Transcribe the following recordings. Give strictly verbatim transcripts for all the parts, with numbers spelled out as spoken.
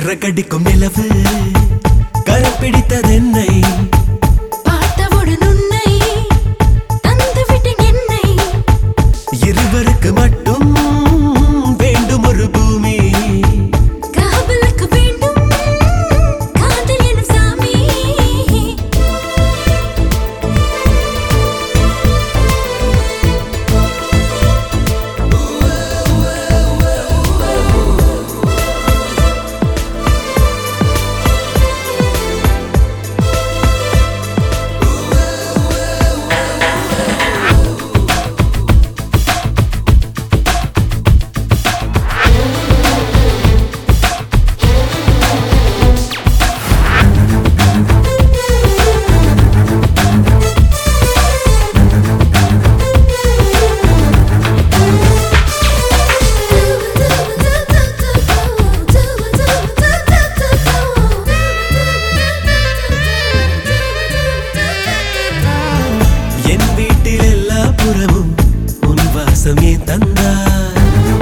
சிறகடிக்கும் நிலவு கரம் பிடித்ததென்னை பார்த்தவுடன் உன்னை தந்துவிட்டேன் என்னை இருவருக்கு மட்டும் வேண்டும் ஒரு பூமி காவலுக்கு வேண்டும் காதல் எனும் சாமி என் வீட்டில் எல்லா புறமும் உன் வாசம் ஏன் தந்தாய்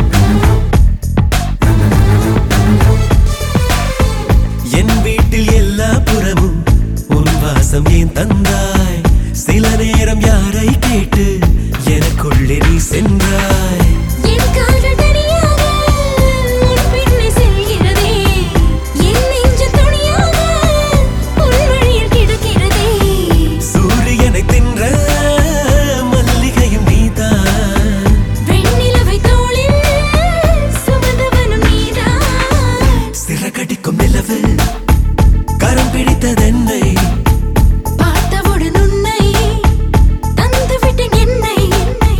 என் வீட்டில் எல்லா புறமும் உன் வாசம் ஏன் தந்தாய் சில நேரம் யாரை கேட்டு எனக்குள்ளே நீ சென்றாய் என் காதல் தனியாக உன் பின்னே செல்கிறதே என் நெஞ்சு துணியாக உன் வழியில் கிடக்கிறதே சூரியனை தின்ற மல்லிகையும் நீதான் வெண்ணிலவை தோளில் சுமந்தவனும் நீதான் சிறகடிக்கும் நிலவு கரம் பிடித்ததென்னை பார்த்தவுடன் உன்னை தந்துவிட்டேன் என்னை என்னை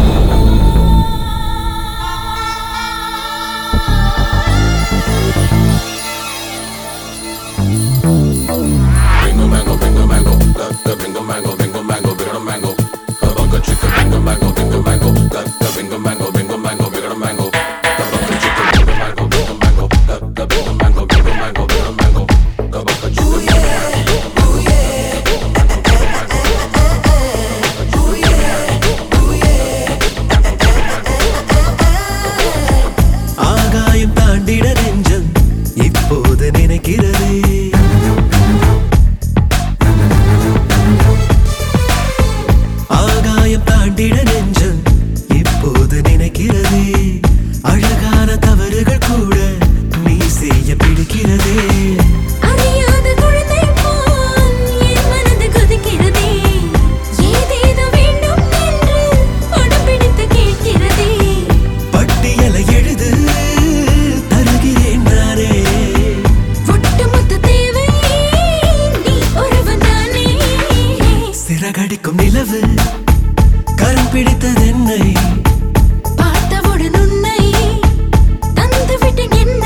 Bingo mango, bingo mango, got the bingo mango, bingo mango, bigger mango. Kabaka chicken, bingo mango, bingo mango, got the bingo mango, bingo mango, bigger mango. Kabaka chicken, bingo mango, bingo mango, got the bingo mango, bingo mango, bigger mango. Kabaka chicken, bingo mango, bingo mango, ஆகாயம் தாண்டிட நெஞ்சம் இப்போது நினைக்கிறதே ஆகாயம் தாண்டிட நெஞ்சம் இப்போது நினைக்கிறதே அழகான தவறுகள் கூட நீ செய்ய பிடிக்கிறதே அறியாத குழந்தை போல் என் மனது கொதிக்கிறதே ஏதேதோ வேண்டும் என்று படம் பிடித்து கேட்கிறதே பட்டியலை எழுது தருகிறேன் நானே ஒட்டுமொத்த தேவை நீ ஒருவன் தானே சிறகடிக்கும் நிலவு கரம் பிடித்ததென்னை பார்த்தவுடன் உன்னை தந்துவிட்டேன் என்னை